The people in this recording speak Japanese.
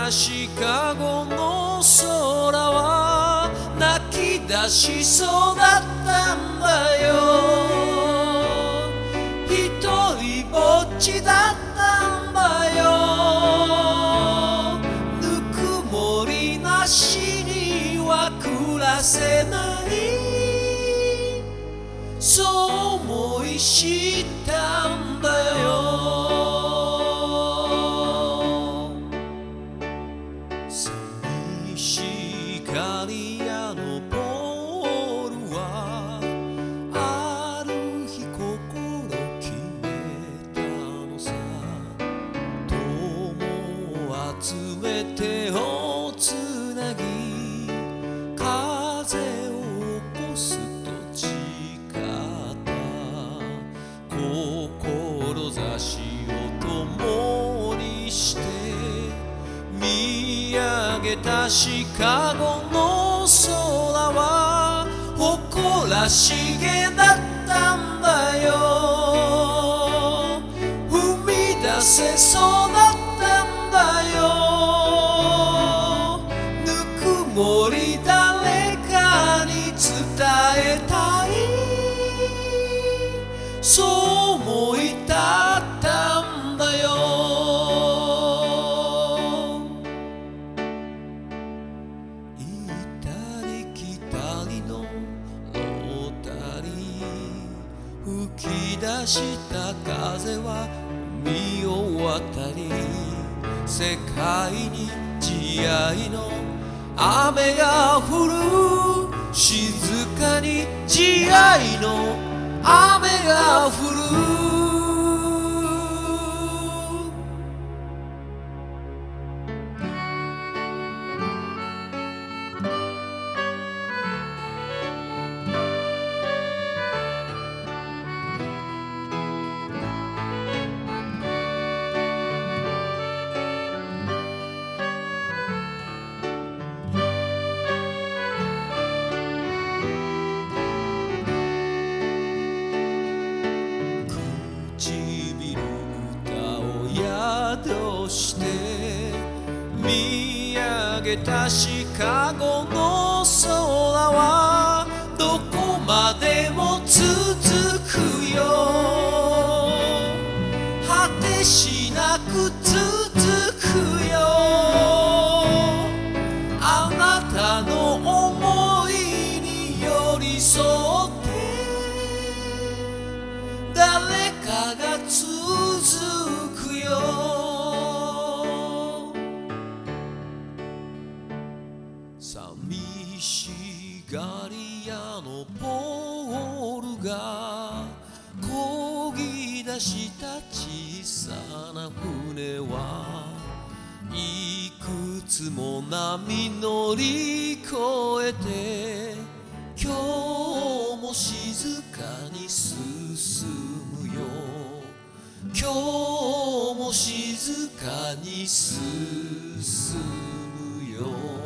たシカゴの空は泣き出しそうだったんだよ。一人ぼっちだったんだよ。ぬくもりなしには暮らせない、そう思い知ったんだよ。寂しいガリアのボールはある日心決めたのさ。友を集め手をつなぎ風を起こすと誓った志を共にして見上げたシカゴの空は誇らしげだったんだよ。踏み出せそうだったんだよ。ぬくもり誰かに伝えたい、そう思い立ったんだよ。行ったり来たりのロータリー、吹き出した風は海を渡り、世界に慈愛の雨が降る、静かに慈愛の雨が降る。宿して見上げたシカゴの空はどこまでも続くよ。果てしなく続くよ。あなたの想いに寄り添って誰かが続くよ。寂しがり屋のポールが漕ぎ出した小さな船はいくつも波乗り越えて今日も静かに進むよ。今日も静かに進むよ。